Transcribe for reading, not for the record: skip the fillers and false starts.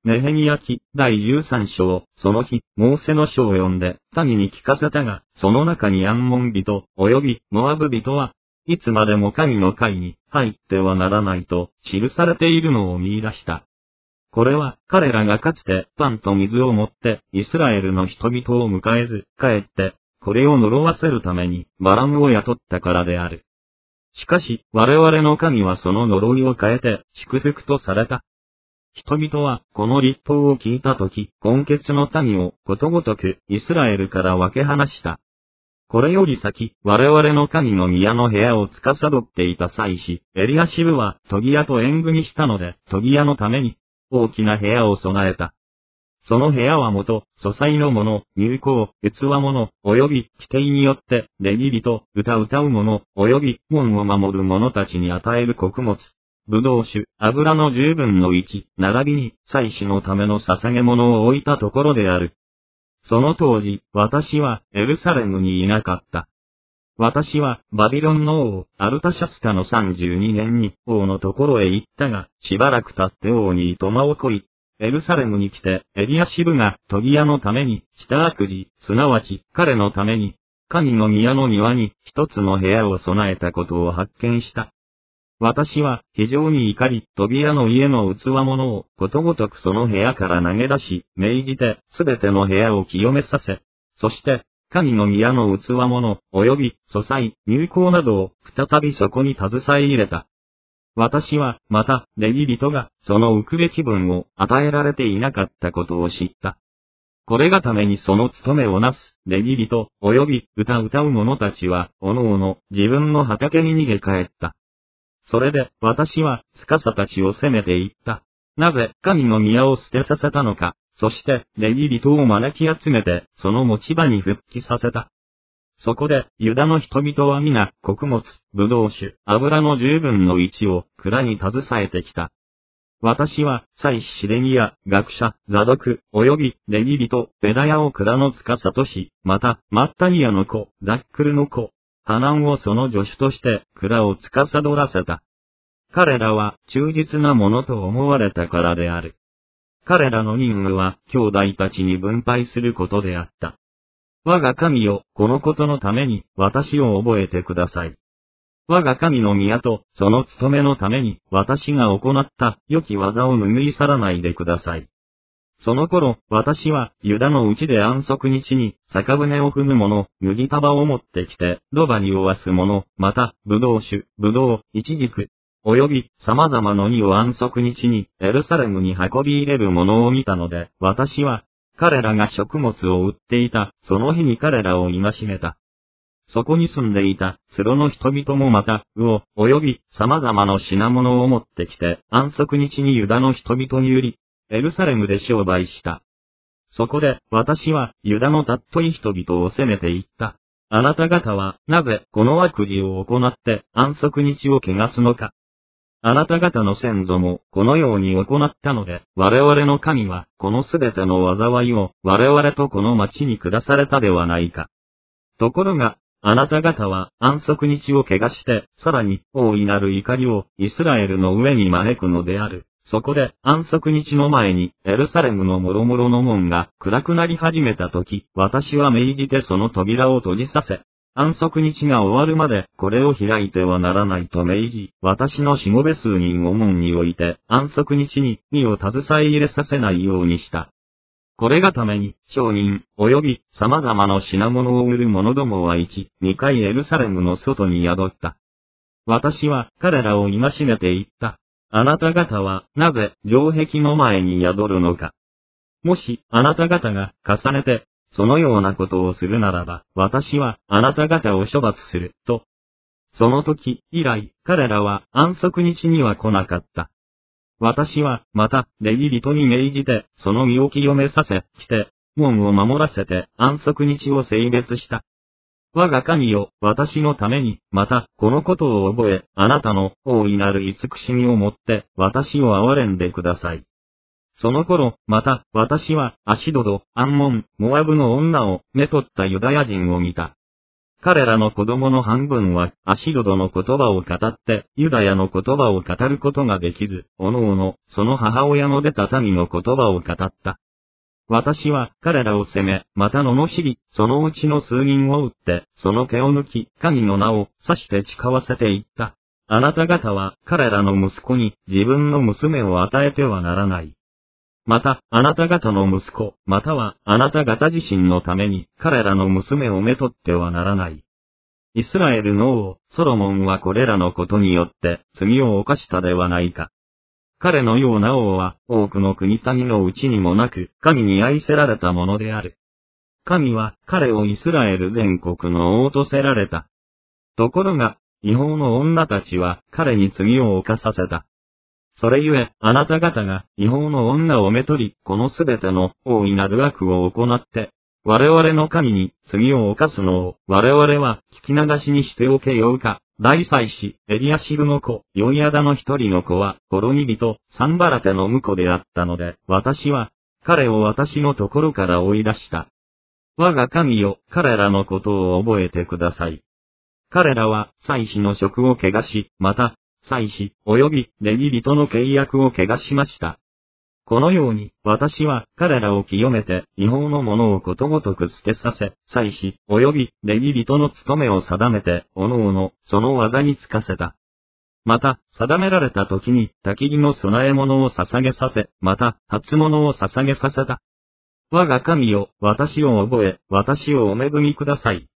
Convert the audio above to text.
ネヘミヤ記第13章、その日、モーセの書を読んで、民に聞かせたが、その中にアンモン人、及びモアブ人は、いつまでも神の会に入ってはならないと記されているのを見出した。これは彼らがかつてパンと水を持ってイスラエルの人々を迎えず帰ってこれを呪わせるためにバラムを雇ったからである。しかし我々の神はその呪いを変えて祝福とされた。人々はこの律法を聞いたとき今月の民をことごとくイスラエルから分け離した。これより先、我々の神の宮の部屋を司っていた祭司、エリアシブはトギヤと縁組したので、トギヤのために、大きな部屋を備えた。その部屋は元、素材のもの、入香、器物、及び規定によって、レビ人、歌う者、及び門を守る者たちに与える穀物、ブドウ酒、油の10分の1、並びに、祭司のための捧げ物を置いたところである。その当時、私はエルサレムにいなかった。私はバビロンの王、アルタシャスタの32年に王のところへ行ったが、しばらく経って王に苫をこい、エルサレムに来てエリアシブがトギヤのために、下悪事、すなわち彼のために、神の宮の庭に一つの部屋を備えたことを発見した。私は非常に怒り、トビヤの家の器物をことごとくその部屋から投げ出し、命じてすべての部屋を清めさせ、そして神の宮の器物、及び素材、入香などを再びそこに携え入れた。私はまたレビ人がその浮くべき分を与えられていなかったことを知った。これがためにその務めをなすレビ人、及び歌う者たちは、おのおの自分の畑に逃げ帰った。それで、私は、司たちを責めて言った。なぜ、神の宮を捨てさせたのか、そして、レビ人を招き集めて、その持ち場に復帰させた。そこで、ユダの人々は皆、穀物、ブドウ酒、油の10分の1を、蔵に携えてきた。私は、祭司シレミヤ、学者、ザドク、及び、レビ人、ベダヤを蔵の司とし、また、マッタニヤの子、ザックルの子、ハナンをその助手として、蔵を司らせた。彼らは忠実なものと思われたからである。彼らの任務は兄弟たちに分配することであった。我が神よ、このことのために私を覚えてください。我が神の宮とその務めのために私が行った良き技を拭い去らないでください。その頃、私は、ユダのうちで安息日に、酒舟を踏む者、麦束を持ってきて、ロバに負わす者、また、ブドウ酒、ブドウ、イチジク、及び、様々の荷を安息日に、エルサレムに運び入れる者を見たので、私は、彼らが食物を売っていた、その日に彼らを戒めた。そこに住んでいた、ツロの人々もまた、魚、及び、様々の品物を持ってきて、安息日にユダの人々に売り、エルサレムで商売した。そこで、私は、ユダの尊い人々を責めて言った。あなた方は、なぜ、この悪事を行って、安息日を汚すのか。あなた方の先祖も、このように行ったので、我々の神は、このすべての災いを、我々とこの町に下されたではないか。ところが、あなた方は、安息日を汚して、さらに、大いなる怒りを、イスラエルの上に招くのである。そこで、安息日の前に、エルサレムの諸々の門が暗くなり始めたとき、私は命じてその扉を閉じさせ、安息日が終わるまで、これを開いてはならないと命じ、私のしもべ数人を門に置いて、安息日に荷を携え入れさせないようにした。これがために、商人、及び、様々な品物を売る者どもは1、2回エルサレムの外に宿った。私は、彼らを戒めて言った。あなた方は、なぜ、城壁の前に宿るのか。もし、あなた方が、重ねて、そのようなことをするならば、私は、あなた方を処罰する、と。その時、以来、彼らは、安息日には来なかった。私は、また、レビ人に命じて、その身を清めさせ、来て、門を守らせて、安息日を聖別した。我が神よ、私のために、また、このことを覚え、あなたの大いなる慈しみをもって、私を憐れんでください。その頃、また、私は、アシドド、アンモン、モアブの女を、めとったユダヤ人を見た。 彼らの子供の半分は、アシドドの言葉を語って、ユダヤの言葉を語ることができず、おのおの、その母親の出た民の言葉を語った。私は彼らを責め、また罵り、そのうちの数人を撃って、その毛を抜き、神の名を指して誓わせていった。あなた方は彼らの息子に自分の娘を与えてはならない。また、あなた方の息子、またはあなた方自身のために彼らの娘をめとってはならない。イスラエルの王、ソロモンはこれらのことによって罪を犯したではないか。彼のような王は多くの国民のうちにもなく、神に愛せられたものである。神は彼をイスラエル全国の王とせられた。ところが、違法の女たちは彼に罪を犯させた。それゆえ、あなた方が違法の女をめとり、このすべての大いなる悪を行って、我々の神に罪を犯すのを我々は聞き流しにしておけようか。大祭司、エリアシブの子、ヨイアダの一人の子は、コロニ人、サンバラテの婿であったので、私は、彼を私のところから追い出した。我が神よ、彼らのことを覚えてください。彼らは、祭司の職を汚し、また、祭司、及び、レビ人の契約を汚しました。このように、私は彼らを清めて、違法のものをことごとく捨てさせ、祭司、及び、レビ人の務めを定めて、おのおの、その技に就かせた。また、定められた時に、焚き木の供え物を捧げさせ、また、初物を捧げさせた。我が神よ、私を覚え、私をお恵みください。